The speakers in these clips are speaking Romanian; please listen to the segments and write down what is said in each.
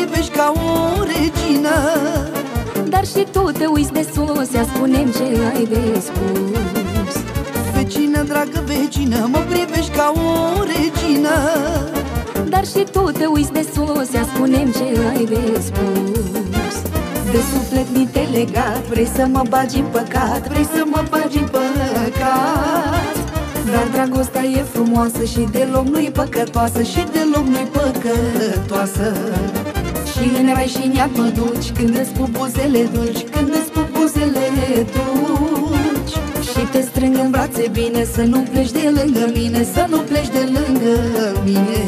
privești ca o regină. Dar și tu te uiți de sus, ia spune-mi ce ai de spus. Vecină, dragă vecină, mă privești ca o regină. Dar și tu te uiți de sus, ia spune-mi ce ai de spus. De suflet mi-te legat, vrei să mă bagi în păcat, vrei să mă bagi în păcat. Dar dragostea e frumoasă și deloc nu-i păcătoasă, și deloc nu-i păcătoasă. Și în rai și în iad mă duci când îți pup buzele dulci, când îți pup buzele dulci. Și te strâng în brațe bine, să nu pleci de lângă mine, să nu pleci de lângă mine.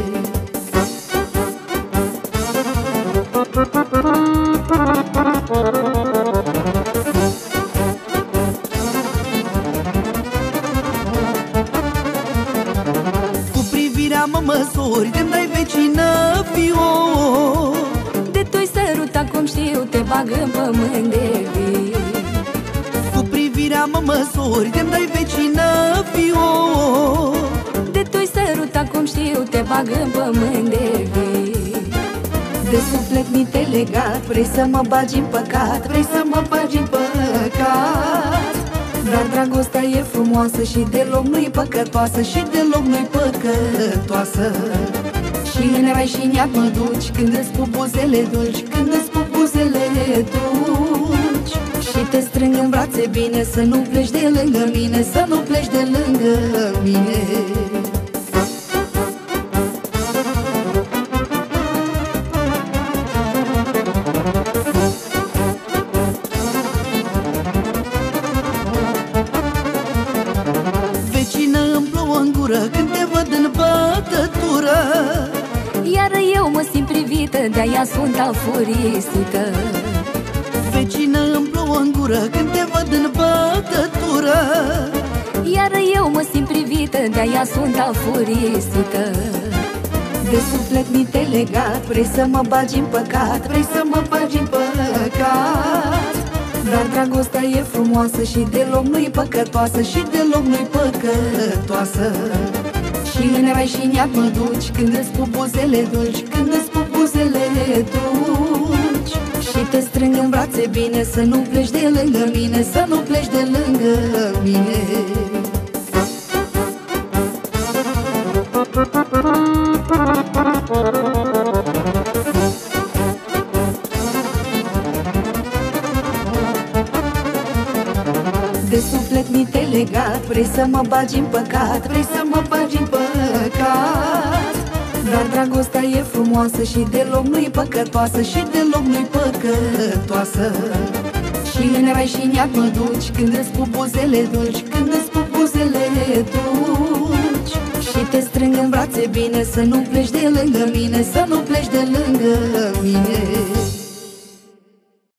Cu privirea mă măsori, de-mi dai vecină fior. De tu-i săruta cum știu, te bag în pământ de vii. Cu privirea mă măsori, de-mi dai vecină fior. De tu-i săruta cum știu, te bag în pământ de vii. De suflet mi-te legat, vrei să mă bagi în păcat, vrei să mă bagi în păcat. Dar dragostea e frumoasă și deloc nu-i păcătoasă, și deloc nu-i păcătoasă. Și în rai și în iad mă duci când îți pup buzele dulci, când îți pup buzele dulci. Și te strâng în brațe bine, să nu pleci de lângă mine, să nu pleci de lângă mine. Vecină, îmi plouă în gură când te văd în bătătură. Iar eu mă simt privită, de-aia sunt afurisită. Vecină, îmi plouă în gură când te văd în bătătură. Iar eu mă simt privită, de-aia sunt afurisită. De suflet mi-te legat, vrei să mă bagi în păcat, vrei să mă bagi în păcat. Dar dragostea e frumoasă și deloc nu-i păcătoasă, și deloc nu-i păcătoasă. Și în rai și în iad mă duci când îți pup buzele dulci, când îți pup buzele dulci. Și te strâng în brațe bine, să nu pleci de lângă mine, să nu pleci de lângă mine. De suflet mi-te legat, vrei să mă bagi în păcat, vrei să mă bagi în păcat. Dar dragostea e frumoasă și deloc nu-i păcătoasă, și deloc nu-i păcătoasă. Și în rai și în iad mă duci când îți pup buzele dulci, când îți pup buzele dulci. Și te strâng în brațe bine, să nu pleci de lângă mine, să nu pleci de lângă mine.